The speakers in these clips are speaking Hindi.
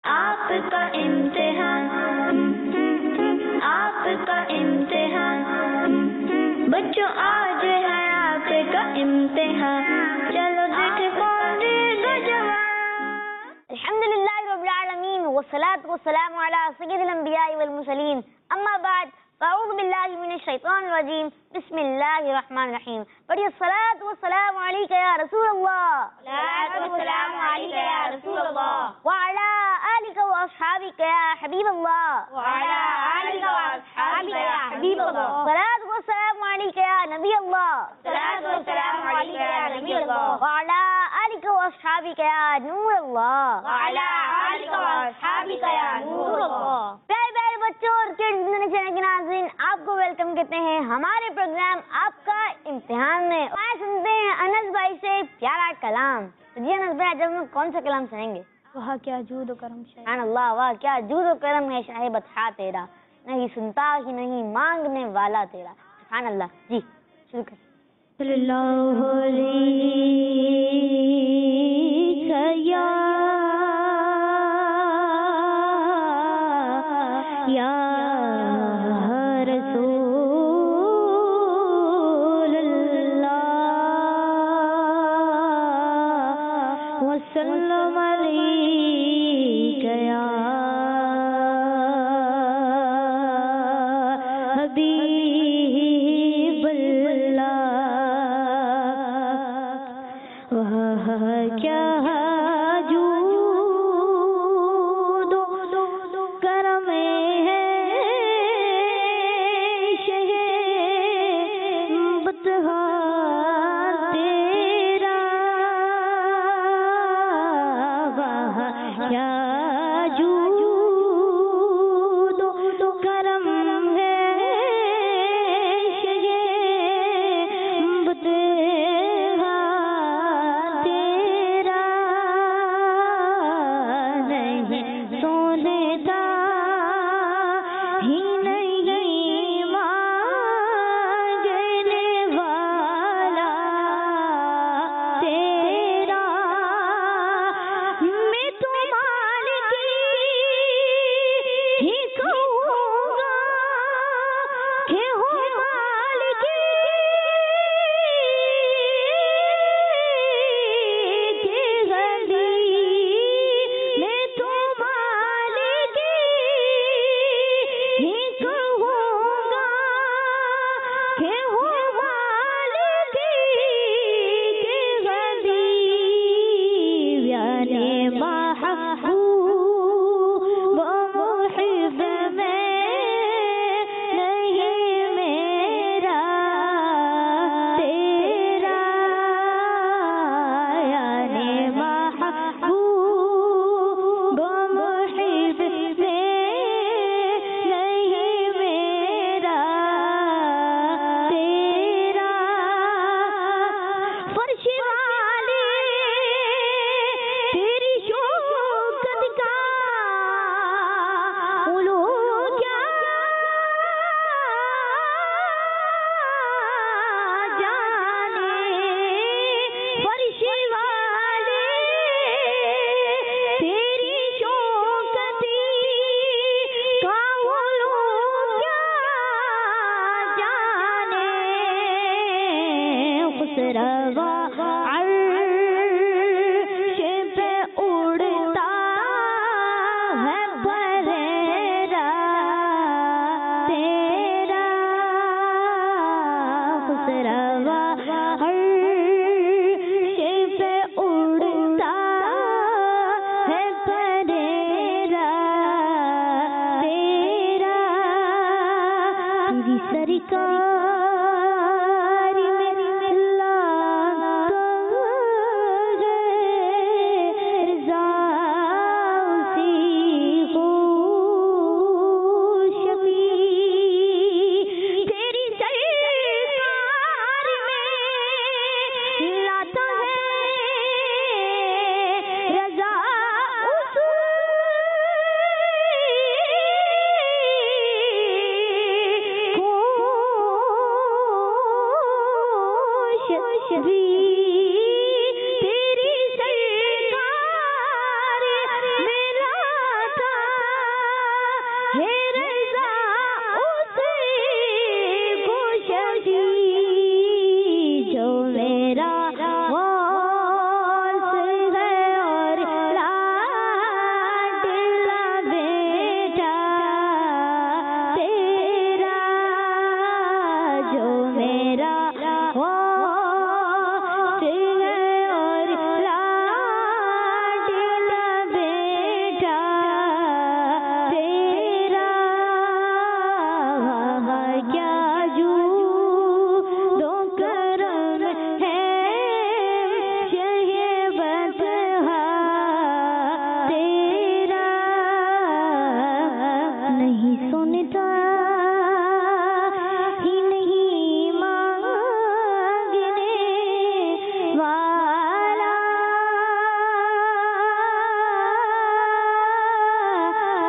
आपका इम्तिहान, आपका इम्तिहान, बच्चों आज है आपका इम्तिहान, चलो देखे कौन देगा जवाब। अल्हम्दुलिल्लाहि रब्बिल आलमीन वस्सलातु वस्सलामु अला सय्यिदिल अंबियाइ वल मुरसलीन, अम्मा बाद फ़अऊज़ु बिल्लाहि मिनश शैतानिर रजीम, बिस्मिल्लाहिर रहमानिर रहीम। पढ़िए सलातु वस्सलामु अलैका या रसूलल्लाह, सलातु वस्सलामु अलैका या रसूलल्लाह, व अला आलिका व अस्हाबिका या हबीबल्लाह, व अला आलिका व अस्हाबिका या हबीबल्लाह, सलातु वस्सलामु अलैका या नबी अल्लाह, सलातु वस्सलामु अलैका या नबी अल्लाह, व अला आलिका व अस्हाबिका या नूर अल्लाह, व अला आलिका व अस्हाबिका या नूर अल्लाह। प्यारे प्यारे बच्चों और किड्स चैनल के नाज़रीन, आपको वेलकम कहते हैं हमारे प्रोग्राम आपका इम्तिहान में। आइए सुनते हैं अनस भाई से प्यारा कलाम। तो जी अनस भाई, आज हम लोग कौन सा कलाम सुनेंगे? वाह क्या जूद करम सुभान अल्लाह, वाह क्या जूद करम है शाहे बता तेरा, नहीं सुनता ही नहीं मांगने वाला तेरा। सुभान अल्लाह। जी शुरू कर। सल्लल्लाहु अलैहि या रसूल अल्लाह वसल्लम अलैका या हबीब अल्लाह। वह क्या जूद करम है शहे बतहा तेरा, वह क्या जूद करम है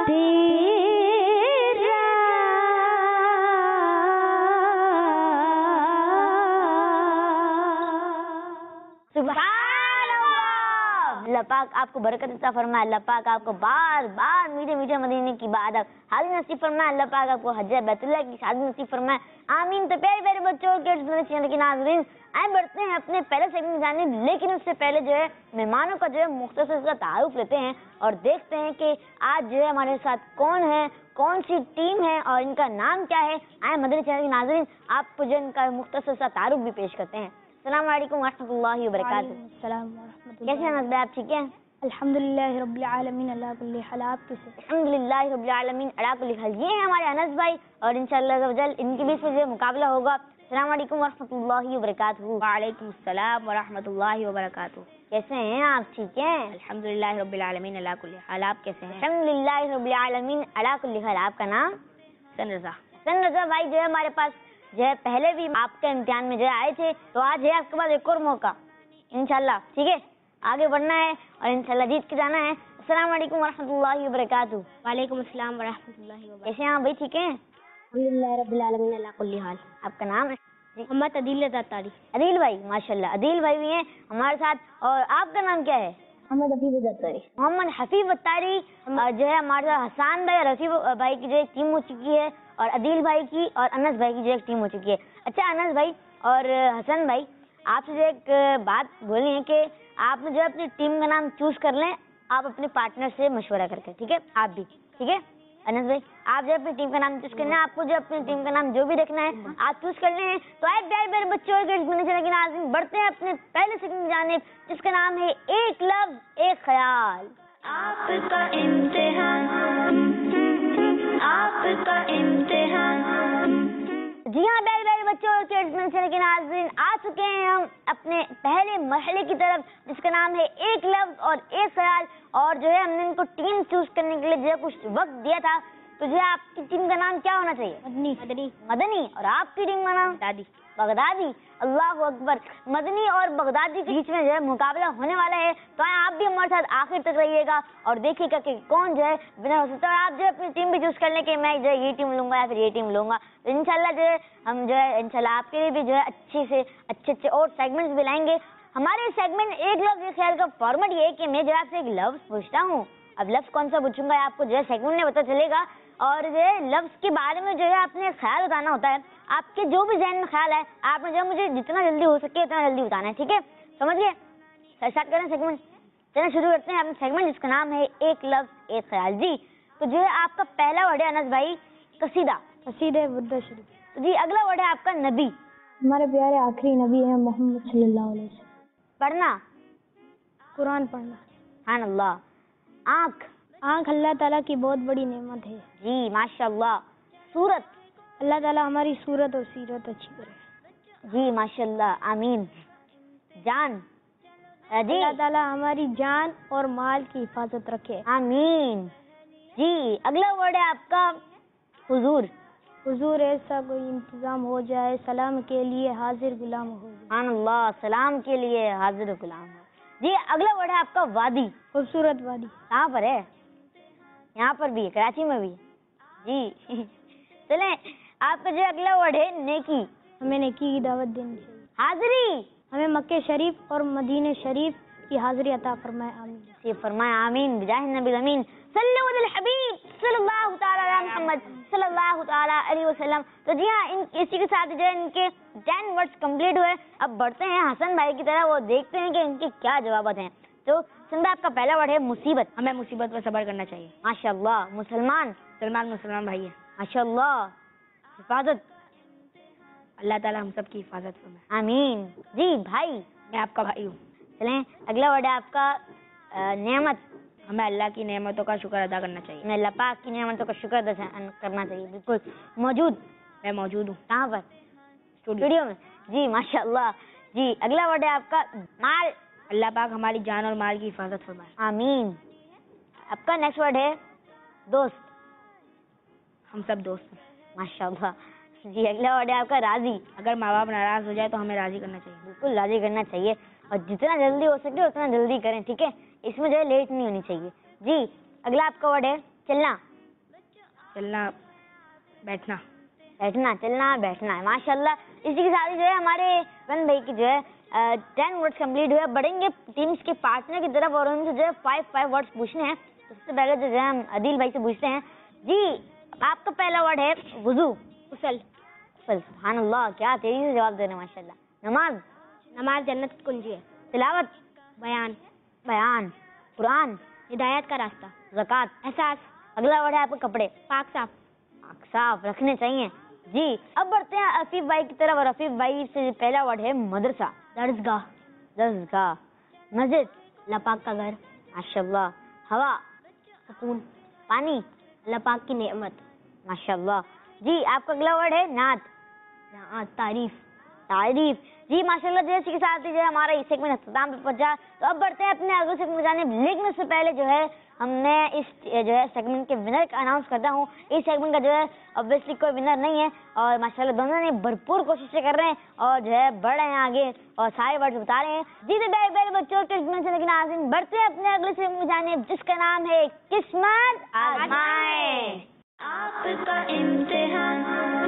तेरा सुभान अल्लाह। अल्लाह पाक आपको बरकत अता फरमाए, अल्लाह पाक आपको बार बार मीठे मीठे मदीने की इबादत हाजिर नसीब फरमाए, अल्लाह पाक आपको हज बैतुल्लाह की शादी नसीब फरमाए, आमीन। तो प्यारे प्यारे बच्चों के नाज़रीन, आए बढ़ते हैं अपने पहले सेगमेंट में जाने, लेकिन उससे पहले जो है मेहमानों का जो है मुख्तसर सा तारुफ लेते हैं और देखते हैं कि आज जो है हमारे साथ कौन है, कौन सी टीम है और इनका नाम क्या है। आए मदनी चैनल के नाज़रीन, आपको जो इनका मुख्तसर सा तारुफ भी पेश करते हैं। अस्सलाम वालेकुम वरहमतुल्लाहि वबरकातुहू। कैसे हैं नज़र, आप ठीक हैं? अल्हम्दुलिल्लाह रब्बिल आलमीन अला कुल्ली हाल। आप कैसे? अल्हम्दुलिल्लाह रब्बिल आलमीन अला कुल्ली हाल। ये हैं हमारे अनस भाई और इंशाअल्लाह अज़्ज़ा वजल इनके बीच में जो मुकाबला होगा। अस्सलाम वालेकुम वरहमतुल्लाहि वबरकातुहू। वालेकुम सलाम व रहमतुल्लाहि व बरकातुहू। कैसे हैं आप, ठीक हैं? अल्हम्दुलिल्लाह रब्बिल आलमीन अला कुल्ली हाल। आप कैसे हैं? अल्हम्दुलिल्लाह रब्बिल आलमीन अला कुल्ली हाल। आपका नाम? हसन रज़ा। हसन रज़ा भाई जो है हमारे पास जो है पहले भी आपके इम्तिहान में जो है आए थे, तो आज है आपके पास एक और मौका इंशाल्लाह, ठीक है? आगे बढ़ना है और इंशाल्लाह जीत के जाना है। अस्सलाम वालेकुम वरहमतुल्लाहि वबरकातुहू। वालेकुम अस्सलाम व रहमतुल्लाहि व बरकातुहू। कैसे हैं आप भाई, ठीक हैं? अल्हम्दुलिल्लाह रब्बिल आलमीन अला कुल्ली हाल। आपका नाम है? मोहम्मद अदील ज़ातारी। अदील भाई, माशाल्लाह अदील भाई भी हैं हमारे साथ। और आपका नाम क्या है? मोहम्मद हफीज़ ज़ातारी। मोहम्मद हफीज़ अत्तारी। जो है हमारे साथ हसन भाई और रफीक भाई की जो एक टीम हो चुकी है और अदील भाई की और अनस भाई की जो एक टीम हो चुकी है। अच्छा अनस भाई और हसन भाई, आपसे जो एक बात बोलनी है कि आप जो है अपनी टीम का नाम चूज कर लें, आप अपने पार्टनर से मशवरा करके, ठीक है? आप भी, ठीक है? अनस भाई आप जो अपनी टीम का नाम चूज करना है, आपको जो अपनी टीम का नाम जो भी रखना है आप चूज कर लें। तो आए प्यारे प्यारे बच्चों के नाज़रीन, बढ़ते हैं अपने पहले सेगमेंट में जाने, जिसका नाम है एक लफ्ज एक ख्याल। आपका इम्तिहान, आपका इम्तिहान। जी हाँ प्यारे प्यारे बच्चों के नाज़रीन, आ चुके हैं हम अपने पहले मरहले की तरफ, जिसका नाम है एक लफ्ज और एक ख्याल। और जो है हमने इनको टीम चूज करने के लिए जो है कुछ वक्त दिया था, तो जो है आपकी टीम का नाम क्या होना चाहिए? मदनी। मदनी। मदनी। और आपकी टीम का नाम? दादी। बगदादी। अल्लाह अकबर। मदनी और बगदादी के बीच में जो है मुकाबला होने वाला है, तो आप भी हमारे साथ आखिर तक रहिएगा और देखिएगा कि कौन जो है विनर हो सकता है। और आप जो है अपनी टीम भी चूज कर लें कि मैं जो है ये टीम लूंगा या फिर ये टीम लूंगा, तो इंशाल्लाह जो है हम जो है इंशाल्लाह आपके लिए भी जो है अच्छे और सेगमेंट्स भी लाएंगे। हमारे सेगमेंट एक लफ्ज एक ख्याल का फॉर्मेट ये है कि मैं जो आपसे एक लफ्ज पूछता हूँ, अब लफ्ज कौन सा पूछूंगा आपको जो है सेगमेंट में पता चलेगा, और जो है लफ्ज के बारे में जो है आपने ख्याल बताना होता है। आपके जो भी ज़हन में ख्याल है आपने जो मुझे जितना जल्दी हो सके उतना जल्दी बताना है, ठीक है? समझ गए? स्टार्ट करें सेगमेंट, चलिए शुरू करते हैं अपना सेगमेंट जिसका नाम है एक लफ्ज एक ख्याल। जी तो जो है आपका पहला वर्ड है अनस भाई कसीदा। कसीदे बुर्द शरीफ। तो जी अगला वर्ड है आपका नबी। हमारे प्यारे आखिरी नबी हैं मोहम्मद सल्लल्लाहु अलैहि वसल्लम। पढ़ना, कुरान पढ़ना। सुभान अल्लाह। आँख। आँख अल्लाह ताला की बहुत बड़ी नेमत है। जी माशाल्लाह। सूरत। अल्लाह ताला हमारी सूरत और सीरत अच्छी करे। जी माशाल्लाह, आमीन। जान। जी अल्लाह ताला हमारी जान और माल की हिफाजत रखे। आमीन। जी अगला वर्ड है आपका हुजूर। हुजूर ऐसा कोई इंतजाम हो जाए, सलाम के लिए हाजिर गुलाम हो जाए। सुभान अल्लाह, सलाम के लिए हाजिर गुलाम हो। जी अगला वर्ड है आपका वादी। खूबसूरत वादी। कहाँ पर है? यहाँ पर भी है, कराची में भी। जी चलें, आपका जो अगला वर्ड है नेकी। हमें नेकी की दावत देनी चाहिए। हाजिरी। हमें मक्के शरीफ और मदीने शरीफ की हाजिरी अता फरमाए, आमीन। ये फरमाए आमीन बिजाह नबी अमीन सल्लल्लाहु अलैहि हबीब सल्लल्लाहु ताला अला मोहम्मद सल्लल्लाहु ताला अलैहि वसल्लम। तो जी हाँ, इसी के साथ जो है इनके 10 वर्ड्स कंप्लीट हुए। अब बढ़ते हैं हसन भाई की तरह, वो देखते हैं कि इनके क्या जवाब हैं। तो हसन भाई आपका पहला वर्ड है मुसीबत। हमें मुसीबत पर सब्र करना चाहिए। माशाल्लाह। मुसलमान। सलमान मुसलमान भाई है। माशाल्लाह। हिफाजत। अल्लाह ताला हम सब की हिफाजत फरमाए। आमीन। जी भाई, मैं आपका भाई हूँ। चलें अगला वर्ड है आपका नेमत। हमें अल्लाह की नेमतों का शुक्र अदा करना चाहिए। हमें अल्लाह पाक की नेमतों का शुक्र अदा करना चाहिए। बिल्कुल। मौजूद। मैं मौजूद हूँ। कहाँ पर? स्टूडियो। स्टूडियो में। जी माशाल्लाह। जी अगला वर्ड है आपका माल। अल्लाह पाक हमारी जान और माल की हिफाजत फरमाए। आमीन। आपका नेक्स्ट वर्ड है दोस्त। हम सब दोस्त हैं। माशाल्लाह। जी अगला वर्ड है आपका राजी। अगर माँ बाप नाराज हो जाए तो हमें राजी करना चाहिए। बिल्कुल राजी करना चाहिए और जितना जल्दी हो सके उतना जल्दी करें, ठीक है? इसमें जो है लेट नहीं होनी चाहिए। जी अगला आपका वर्ड है चलना। चलना बैठना। बैठना, चलना, बैठना है, माशाल्लाह। इसी के साथ ही जो है हमारे वन भाई की जो है 10 वर्ड्स कंप्लीट हुए। बढ़ेंगे टीम्स के पार्टनर की तरफ और उनसे जो है 5 वर्ड्स पूछने हैं। तो सबसे पहले जो है हम आदिल भाई से पूछते हैं। जी, आपका पहला वर्ड है वुजू। गुसल। सुभान अल्लाह, क्या तेजी से जवाब दे रहे हैं माशाल्लाह। नमाज। नमाज जन्नत की कुंजी है। तिलावत। बयान। बयान। कुरान। हिदायत का रास्ता। ज़कात। एहसास। अगला वर्ड है आपके कपड़े। पाक साफ। साफ रखने चाहिए। जी, अब बढ़ते हैं अफीफ भाई की तरफ और अफीफ भाई से पहला वर्ड है मदरसा। दर्जगाह। दरगाह। मस्जिद। अल्लाह पाक का घर। माशाल्लाह। हवा। सुकून। पानी। अल्लाह पाक की नेमत। माशाल्लाह। जी, आपका अगला वर्ड है नात। तारीफ। तारीफ। जी माशाल्लाह, जैसे के साथ ही जो है हमारा इस सेगमेंट अख्ताम पे पहुंचा। तो अब बढ़ते हैं अपने अगले सेगमेंट में जाने। लेकिन उससे पहले जो है हमने इस जो है सेगमेंट के विनर का अनाउंस करता हूँ। इस सेगमेंट का जो है ऑब्वियसली कोई विनर नहीं है और माशाल्लाह दोनों ने भरपूर कोशिशें कर रहे हैं और जो है बढ़ रहे हैं आगे और सारे वर्ड बता रहे हैं। जी तो बेल बच्चों के लेकिन आज़िम बढ़ते हैं अपने अगले सेगमेंट में जाने, जिसका नाम है किस्मत आज़माएं। आपका इम्तिहान,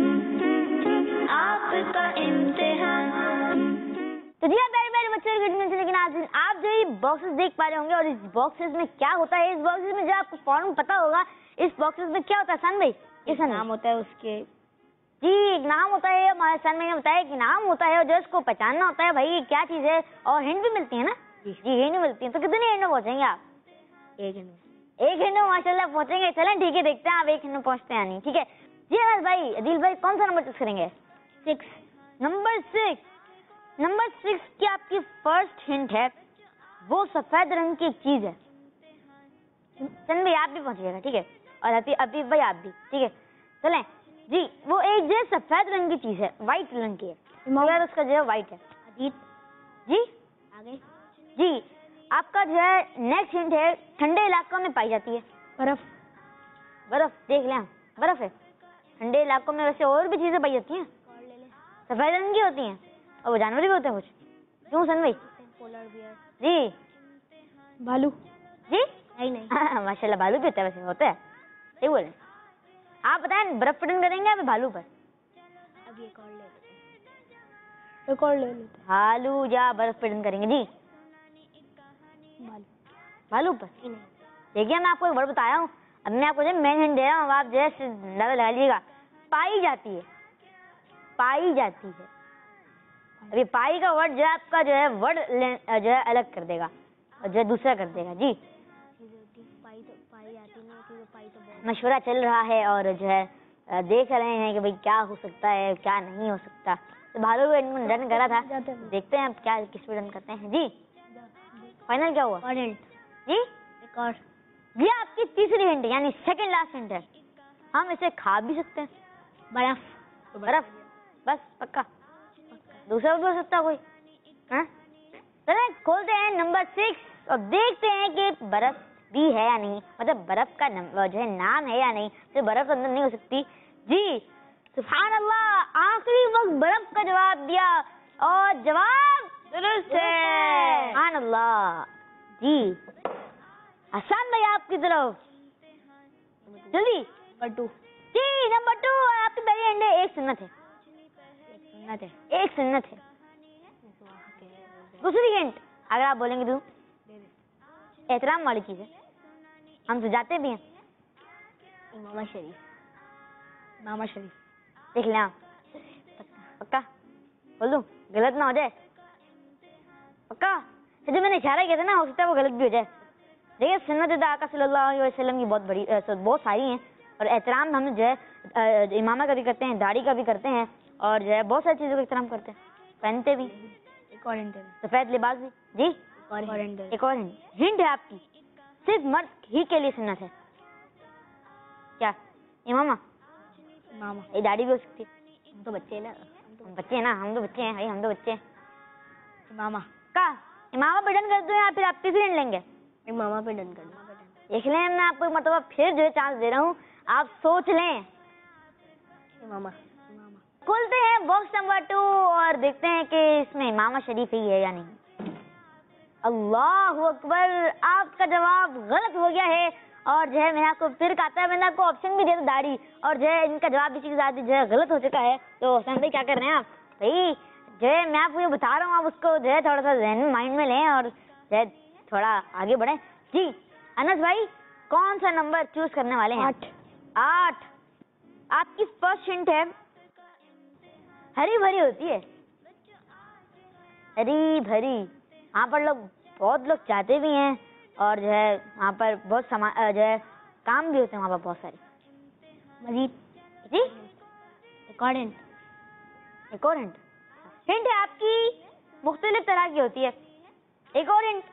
आपका इम्तिहान। तो जी प्यारे बच्चों लेकिन आज आप जो ये बॉक्सेस देख पा रहे होंगे और इस बॉक्सेस में क्या होता है, इस बॉक्सेस में जो आपको फॉर्म पता होगा, इस बॉक्सेस में क्या होता है सन भाई? इसका नाम होता है उसके। जी, एक नाम होता है। हमारे सन में बताया कि नाम होता है और जो इसको पहचानना होता है भाई क्या चीज है, और हिंट भी मिलती है ना। जी हिंट मिलती है। तो कितने हिंट में पहुंचेंगे आप? एक हिंट। एक हिंट में माशाल्लाह पहुंचेंगे। चलें ठीक है, देखते हैं आप एक हिंट में पहुंचते हैं नहीं। ठीक है जी अनस भाई, अदिल भाई कौन सा नंबर चूज करेंगे? 6। नंबर 6। नंबर 6 की आपकी फर्स्ट हिंट है वो सफेद रंग की एक चीज है। चंद भाई आप भी पहुंचिएगा, ठीक है, और अभी भाई आप भी, ठीक है। चलें जी, वो एक जो सफेद रंग की चीज है, व्हाइट रंग की है, मगर उसका जो है व्हाइट है। अजीत जी आगे। जी, आपका जो है नेक्स्ट हिंट है ठंडे इलाकों में पाई जाती है। बर्फ। बर्फ देख लें, बर्फ है। ठंडे इलाकों में वैसे और भी चीजें पाई जाती हैं, सफेद रंग की होती हैं और वो जानवर भी होते हैं कुछ। क्यों सन भाई? Polar bear. जी भालू। जी नहीं माशाल्लाह भालू भी होता है, वैसे होता है, सही बोले। आप बताएं बर्फ पे डन करेंगे या भालू पर? अभी एक और ले लेते हैं। एक और ले लेते हैं। भालू या बर्फ पे डन करेंगे? जी भालू। भालू पर। नहीं। देखिए मैं आपको एक वर्ड बताया हूँ, अब मैं आपको जो मेन हिंट दे रहा हूँ, आप जो है लगा लीजिएगा। पाई जाती है, पाई जाती है। अभी पाई का वर्ड जो है आपका जो है वर्ड जो है अलग कर देगा और जो है दूसरा कर देगा। जी पाई आती नहीं क्योंकि पाई तो बहुत मशवरा चल रहा है और जो है देख रहे हैं कि भाई क्या हो सकता है क्या नहीं हो सकता। तो भालू भी डन करा था, देखते हैं अब क्या किस पे डन करते हैं। जी फाइनल क्या हुआ? और हिंट। जी एक और। ये आपकी तीसरी हिंट यानी सेकंड लास्ट हिंट है। हम इसे खा भी सकते हैं। बर्फ। बर्फ बस पक्का, दूसरा भी हो सकता है कोई? हाँ चले खोलते हैं नंबर 6 और देखते हैं कि बर्फ भी है या नहीं, मतलब बर्फ का जो है नाम है या नहीं। तो बर्फ तो अंदर नहीं हो सकती। जी सुभान अल्लाह, आखिरी वक्त बर्फ का जवाब दिया और जवाब दुरुस्त है। सुभान अल्लाह। जी हसन भाई आपकी तरफ जल्दी। नंबर 2। जी नंबर 2 आपकी पहली हिंट है एक सुन्नत है। एक सुन्नत है। दूसरी हिंट अगर आप बोलेंगे तो एहतराम वाली चीज है, हम सजाते भी हैं। इमाम शरीफ। इमाम शरीफ देख लें आप, पक्का बोल दूं गलत ना हो जाए, पक्का। तो जो मैंने इशारा किया था ना, हो सकता है वो गलत भी हो जाए। देखिए सुन्नत आका सल्लल्लाहु अलैहि वसल्लम की बहुत बड़ी बहुत सारी हैं और एहतराम हम जो है इमामा का भी करते हैं, दाढ़ी का भी करते हैं और जो है बहुत सारी चीजों का एहतराम करते हैं, पहनते भी। एक और हिंट। सफेद लिबास भी। जी एक और हिंट है आपकी, सिर्फ मर्द ही के लिए सुन्नत है। क्या इमामा? मामा। ये दाढ़ी भी हो सकती है। हम तो बच्चे हैं ना। हम बच्चे हैं ना, हम तो बच्चे हैं भाई, हम तो बच्चे हैं। मामा का इमामा पे डन कर दो या फिर आप तीसरी हिंट लेंगे? मामा पे डन कर दो। देख लें, मैं आपको मतलब फिर जो है चांस दे रहा हूँ, आप सोच लें। मामा। खोलते हैं बॉक्स नंबर 2 और देखते हैं कि इसमें इमामा शरीफ ही है या नहीं। अल्लाह अकबर, आपका जवाब गलत हो गया है और जो है मैंने आपको फिर कहा था, मैंने आपको ऑप्शन भी दिया था दाढ़ी, और जो है इनका जवाब इसी के साथ जो है गलत हो चुका है। तो हसन भाई क्या कर रहे हैं आप भाई, जो है मैं आपको ये बता रहा हूँ, आप उसको जो है थोड़ा सा ज़हन माइंड में लें और जो है थोड़ा आगे बढ़े। जी अनस भाई कौन सा नंबर चूज करने वाले हैं? 8। आपकी फर्स्ट हिंट है हरी भरी होती है, हरी भरी। यहाँ पर लोग बहुत लोग चाहते भी हैं और जो है वहाँ पर बहुत जो है काम भी होते हैं वहाँ पर बहुत सारे। मजीद जी एक और हिंट है आपकी मुख्तलिफ तरह की होती है। एक और हिंट,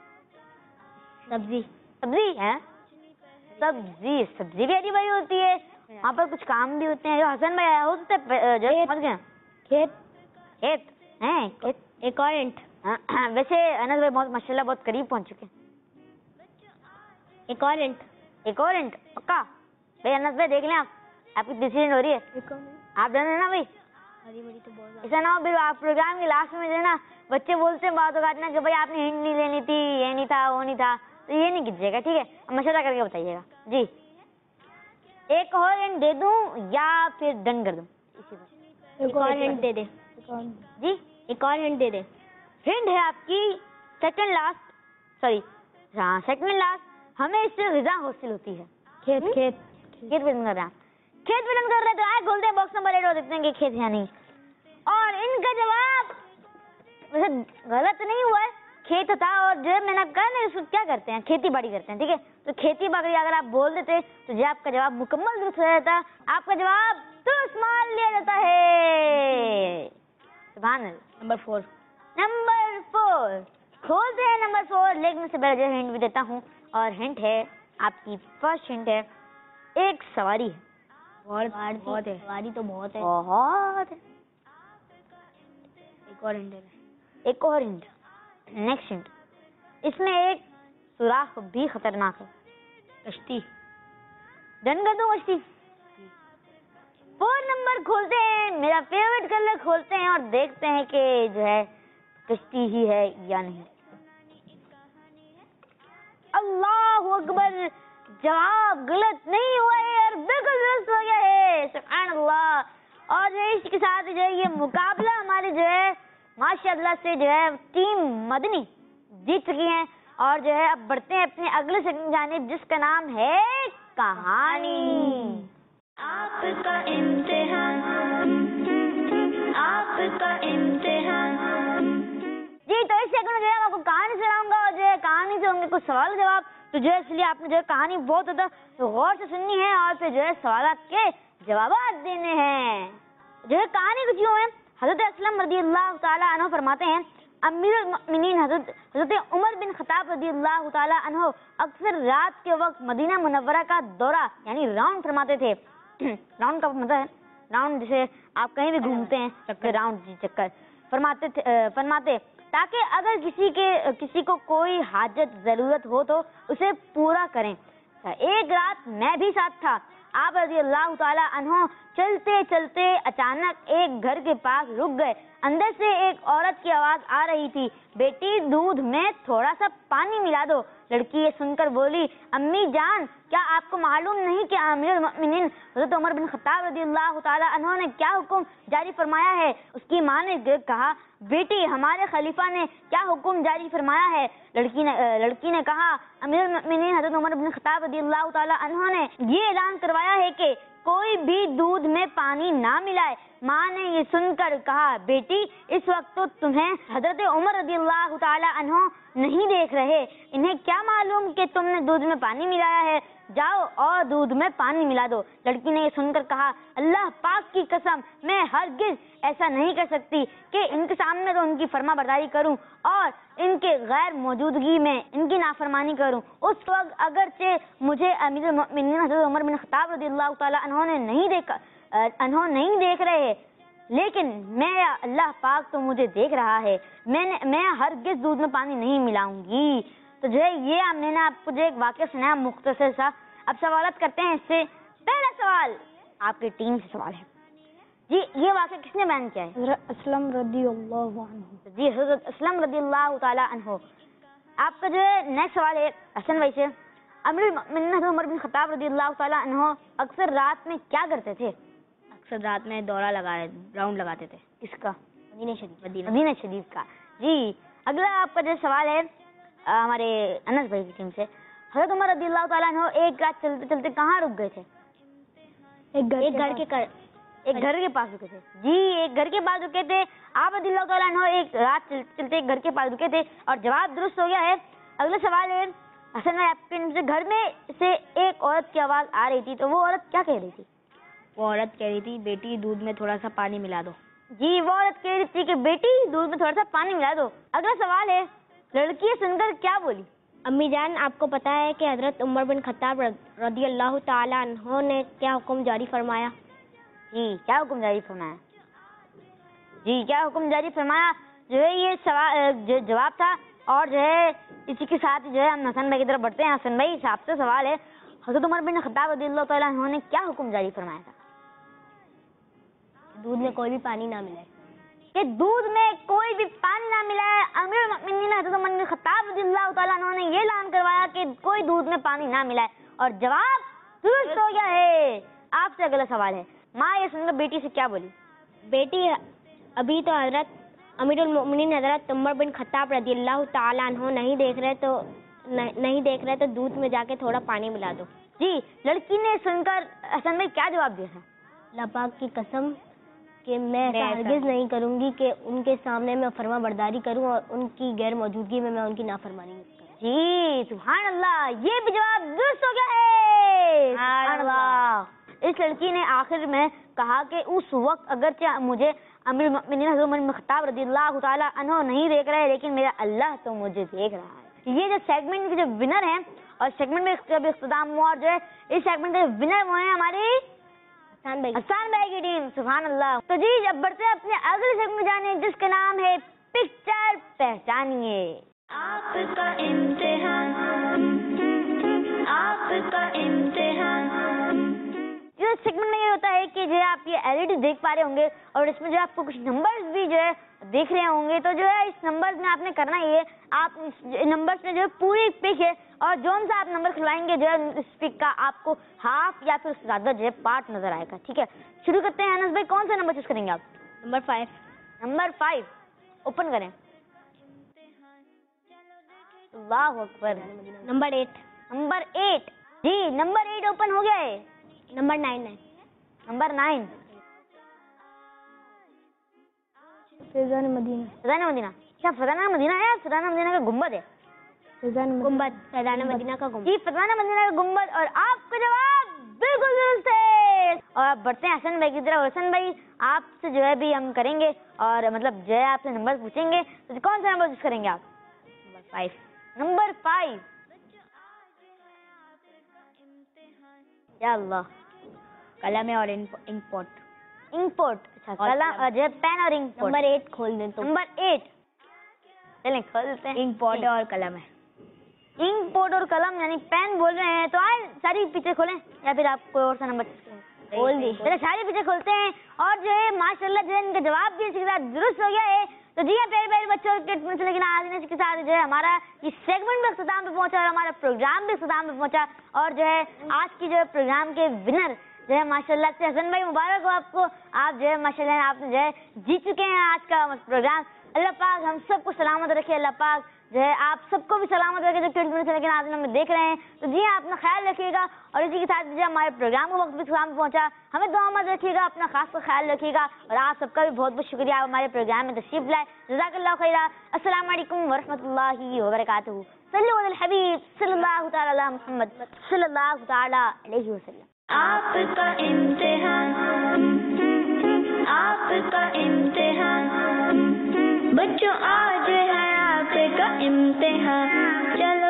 सब्जी है, सब्जी भी हरी भरी होती है, वहाँ पर कुछ काम भी होते हैं। जो हसन भाई हो सकते जो समझ गए, खेत हैं। एक और हिंट, वैसे अनस भाई बहुत माशाल्लाह बहुत करीब पहुँच चुके हैं। एक और हिंट पक्का भाई? अनस भाई देख लें आप, आपकी डिसीजन हो रही है, आप जाने ना भाई। हरी भरी तो बहुत ऐसा ना हो फिर आप प्रोग्राम के लास्ट में जो है ना बच्चे बोलते हैं बातों काटना कि भाई आपने हिंट नहीं लेनी थी, ये नहीं था, वो नहीं था, तो ये नहीं कीजिएगा, ठीक है? मशवरा करके बताइएगा जी। एक और हिंट दे दूं या फिर डन कर दूं? एक और हिंट दे दे जी, एक और हिंट दे दे। हिंट है आपकी सेकंड लास्ट, हमें इससे ग़िज़ा हासिल होती है। खेत पसंद कर रहे हैं, खेत पसंद कर रहे हैं तो आए खोलते हैं बॉक्स नंबर 8 और देखते हैं कि खेत या नहीं। और इनका जवाब वैसे गलत नहीं हुआ है, खेत था। और जो मैंने कहा ना इसको क्या करते हैं, खेती बाड़ी करते हैं, ठीक है? तो खेती बाड़ी अगर आप बोल देते तो जो आपका जवाब मुकम्मल दुरुस्त हो जाता, आपका जवाब दुरुस्त मान लिया जाता है। सुभान अल्लाह। नंबर 4 खोलते हैं नंबर 4, लेकिन उससे पहले जो हिंट भी देता हूँ, और हिंट है आपकी फर्स्ट हिंट है एक सवारी है। बहुत है, सवारी तो बहुत है। एक और हिंट, नेक्स्ट हिंट, इसमें एक सुराख भी खतरनाक है। कश्ती। डन कर दो कश्ती। 4 नंबर खोलते हैं, मेरा फेवरेट कलर खोलते हैं और देखते हैं कि जो है कश्ती ही है या नहीं। अल्लाह अकबर, जवाब गलत नहीं हुआ है और बिल्कुल दुरुस्त हो गया है। सुभान अल्लाह। और जो इसके साथ जो है ये मुकाबला हमारे जो है माशाअल्लाह से जो है टीम मदनी जीत चुकी है। और जो है अब बढ़ते हैं अपने अगले सेगमेंट जानिब, जिसका नाम है कहानी। आपका इम्तिहान। जी तो इस सेगमेंट में जो है आपको कहानी सुनाऊंगा और जो है कहानी से होंगे कुछ सवाल जवाब। तो जो है इसलिए आपने जो है कहानी बहुत ज्यादा गौर से सुननी है और फिर जो है सवालात के जवाब देने हैं। जो है कहानी कुछ यूं है, हजरत असलम रज़ियल्लाहु ताला अन्हु फरमाते हैं, अमीरुल मुमिनीन हजरत उमर बिन खत्ताब रज़ियल्लाहु ताला अन्हु अक्सर रात के वक्त मदीना मुनव्वरा का दौरा यानी राउंड फरमाते थे। राउंड का मतलब है राउंड, जैसे आप कहीं भी घूमते हैं चक्कर, राउंड जी चक्कर फरमाते ताकि अगर किसी को कोई हाजत जरूरत हो तो उसे पूरा करें। एक रात मैं भी साथ था। आप रज़ियल्लाहु ताला अन्हु चलते चलते अचानक एक घर के पास रुक गए। अंदर से एक औरत की आवाज आ रही थी, बेटी दूध में थोड़ा सा पानी मिला दो। लड़की ये सुनकर बोली, अम्मी जान क्या आपको मालूम नहीं कि अमीरुल मोमिनीन हज़रत उमर बिन खत्ताब रज़ियल्लाहु ताला अन्हु ने क्या हुक्म जारी फरमाया है? उसकी माँ ने कहा, बेटी हमारे खलीफा ने क्या हुक्म जारी फरमाया है? लड़की ने कहा, अमीरुल मोमिनीन हज़रत उमर बिन खत्ताब रज़ियल्लाहु ताला अन्हु ने ये ऐलान करवाया है कि कोई भी दूध में पानी ना मिलाए। माँ ने ये सुनकर कहा, बेटी इस वक्त तो तुम्हें हजरत उमर रज़ियल्लाहु ताला अन्हु नहीं देख रहे, इन्हें क्या मालूम कि तुमने दूध में पानी मिलाया है? जाओ और दूध में पानी मिला दो। लड़की ने ये सुनकर कहा, अल्लाह पाक की कसम मैं हरगिज ऐसा नहीं कर सकती कि इनके सामने तो उनकी फर्मा बरदारी करूं और इनके गैर मौजूदगी में इनकी नाफरमानी करूं। उस वक्त अगरचे मुझे अमीरुल मोमिनीन हज़रत उमर बिन खत्ताब रज़ियल्लाहु ताला अन्हु नहीं देख रहे, लेकिन मैं अल्लाह पाक तो मुझे देख रहा है। मैं हरगिज दूध में पानी नहीं मिलाऊंगी। तो जो है ये मैंने आपको जो एक वाक़या सुनाया मुख्तसर सा। अब सवालत करते हैं इससे। पहला सवाल आपकी टीम से सवाल है जी, ये वाक़या किसने बयान किया है? हज़रत असलम रज़ियल्लाहु अन्हु। जी हज़रत असलम रज़ियल्लाहु ताला अन्हु। आपका जो है नेक्स्ट सवाल है हसन भाई से। अमीरुल मोमिनीन हज़रत उमर बिन खत्ताब रज़ियल्लाहु ताला अन्हु अक्सर रात में क्या करते थे? अक्सर रात में दौरा राउंड लगाते थे। किसका? मदीना शरीफ का। जी, अगला आपका जो सवाल है हमारे अनस भाई की टीम से, हज़रत उमर रज़ियल्लाहु ताला अन्हु एक रात चलते चलते कहाँ रुक गए थे? एक घर के पास रुके थे। जी, एक घर के पास रुके थे। आप रज़ियल्लाहु ताला अन्हु एक रात चलते चलते एक घर के पास रुके थे और जवाब दुरुस्त हो गया है। अगला सवाल है हसन भाई आपके टीम से, घर में से एक औरत की आवाज आ रही थी, तो वो औरत क्या कह रही थी? वो औरत कह रही थी, बेटी दूध में थोड़ा सा पानी मिला दो। जी, वो औरत कह रही थी कि बेटी दूध में थोड़ा सा पानी मिला दो। अगला सवाल है लड़की सुनकर क्या बोली? अम्मी जान, आपको पता है कि हजरत उमर बिन खत्ताब रदियल्लाहु ताला अन्हु ने क्या हुक्म जारी फरमाया? जी, क्या हुक्म जारी फरमाया? जी, क्या हुक्म जारी फरमाया? जो है ये सवाल जो जवाब था, और जो है इसी के साथ जो है हम हसन भाई की तरफ बढ़ते हैं। हसन भाई, आपसे सवाल है हजरत उमर बिन खत्ताब रदियल्लाहु ताला अन्हु ने क्या हुक्म जारी फरमाया था? दूध में कोई भी पानी ना मिले। कि दूध में कोई भी पानी ना मिला है। अमीरुल मोमिनीन हज़रत उमर बिन खत्ताब रज़ियल्लाहु ताला अन्हु ने ये ऐलान करवाया कि कोई दूध में पानी ना मिला है, और जवाब दुरुस्त हो गया है। आपसे अगला सवाल है, माँ ये सुनकर बेटी से क्या बोली? बेटी, अभी तो हजरत अमीरुल मोमिनीन हजरत उमर बिन खत्ताब रदियल्लाहु ताला अन्हु नहीं देख रहे तो दूध में जाके थोड़ा पानी मिला दो। जी, लड़की ने सुनकर हसन भाई क्या जवाब दिया था? अल्लाह पाक की कसम कि मैं ऐसा हरगिज़ नहीं करूंगी कि उनके सामने मैं फर्मा बरदारी करूं और उनकी गैर मौजूदगी में मैं उनकी नाफरमानी करूं। जी, सुभान अल्लाह, ये भी जवाब दुरुस्त हो गया है। सुभान अल्लाह। इस लड़की ने आखिर में कहा कि उस वक्त अगरचे मुझे अमीरुल मोमिनीन हज़रत उमर बिन खत्ताब रज़ियल्लाहु ताला अन्हु नहीं देख रहे, लेकिन मेरा अल्लाह तो मुझे देख रहा है। ये जो सेगमेंट के जो विनर हैं, और सेगमेंट में जब इख्तिताम हुआ, और जो है इस सेगमेंट के विनर हुए हैं हमारी हसन भाई की टीम। सुभान अल्लाह। तो जी, अब बढ़ते हैं अपने अगले सेगमेंट में जाने, जिसका नाम है पिक्चर पहचानिए। आपका इम्तिहान, आपका इम्तिहान। जो सेगमेंट में ये होता है कि जो आप ये एलईडी देख पा रहे होंगे, और इसमें जो आपको कुछ नंबर्स भी जो है देख रहे होंगे, तो जो है इस नंबर्स में आपने करना ये, आप नंबर्स में जो है पूरी पिक है, और जो सा आप नंबर खुलवाएंगे जो है इस पिक का आपको हाफ या फिर उससे ज्यादा जो है पार्ट नजर आएगा। ठीक है, शुरू करते हैं। अनस भाई, कौन सा नंबर चूज करेंगे आप? नंबर 5। नंबर 5 ओपन करें। अल्लाहु अकबर। नंबर 8। नंबर 8। जी, नंबर 8 ओपन हो गया है। नंबर 9 है। नंबर 9 फैजान मदीना। फैजान मदीना। क्या फैजान मदीना है? फैजान मदीना का गुंबद है। गुंबद, फैजान मदीना का गुंबद। जी, फैजान मदीना का गुंबद, और आपका जवाब बिल्कुल दुरुस्त है। और आप बढ़ते हैं हसन भाई की तरफ। हसन भाई, आपसे जो है भी हम करेंगे, और मतलब जो है आपसे नंबर पूछेंगे, तो कौन सा नंबर चूज करेंगे आप? नंबर 5। नंबर 5। या अल्लाह। कलम है और इंकपॉट। इंकपॉट। अच्छा, कलम जो है पेन और इंकपॉट। नंबर 8 खोल दें तो। नंबर 8 चलें खोलते हैं। इंकपॉट और कलम है। इंकपॉट और कलम यानी पेन बोल रहे हैं, तो आए सारी पीछे खोलें, या फिर आप कोई और सा नंबर खोल दी। चले सारे पीछे खोलते हैं, और जो है माशाल्लाह जो है इनका जवाब भी इसी के साथ दुरुस्त हो गया है। तो जी हाँ प्यारे प्यारे बच्चों के, लेकिन आज इसी के साथ जो है हमारा ये सेगमेंट भी इख्तिताम पे पहुंचा, और हमारा प्रोग्राम भी इख्तिताम पे पहुंचा, और जो है आज की जो है प्रोग्राम के विनर जो है माशाल्लाह से हसन भाई, मुबारक हो आपको। आप जो है माशाल्लाह आपने जो है जीत चुके हैं आज का प्रोग्राम। अल्लाह पाक हम सबको सलामत रखे। अल्लाह पाक जो है आप सबको भी सलामत रखे जो क्रिकेट लेकिन आज हमें देख रहे हैं। तो जी हाँ, अपना ख्याल रखिएगा, और इसी के साथ जो हमारे प्रोग्राम का वक्त भी इख्तिताम पहुंचा। हमें दुआ मत रखिएगा, अपना खास का ख्याल रखिएगा, और आप सबका भी बहुत बहुत शुक्रिया, आप हमारे प्रोग्राम में तशरीफ लाए। जज़ाकल्लाहु खैरा। अस्सलामु अलैकुम व रहमतुल्लाहि व बरकातुहू। सल्लल्लाहु अलल हबीब सल्लल्लाहु तआला अला मुहम्मद सल्लल्लाहु तआला अलैहि वसल्लम। आपका इम्तिहान, आपका इम्तिहान, बच्चों आज है आपका इम्तिहान। चलो